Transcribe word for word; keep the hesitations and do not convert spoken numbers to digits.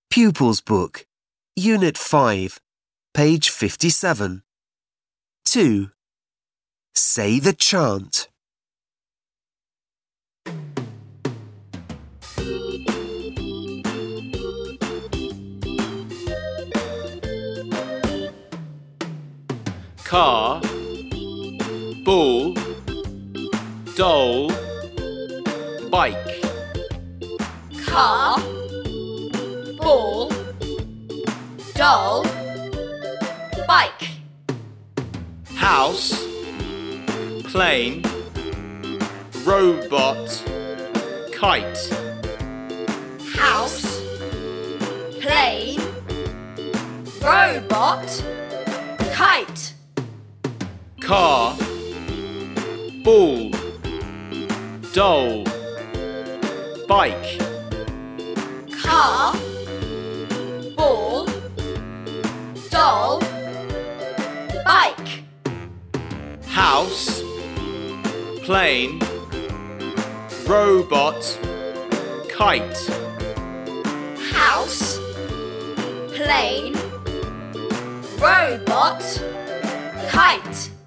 Pupils Book, Unit five, page fifty-seven. two. Say the chant. Car, ball, doll, bike. Car, ball, doll, bike. House, plane, robot, kite. House, plane, robot, kite. Car, ball, doll, bike. Car, ball, doll, bike. House, plane, robot, kite. House, plane, robot, kite.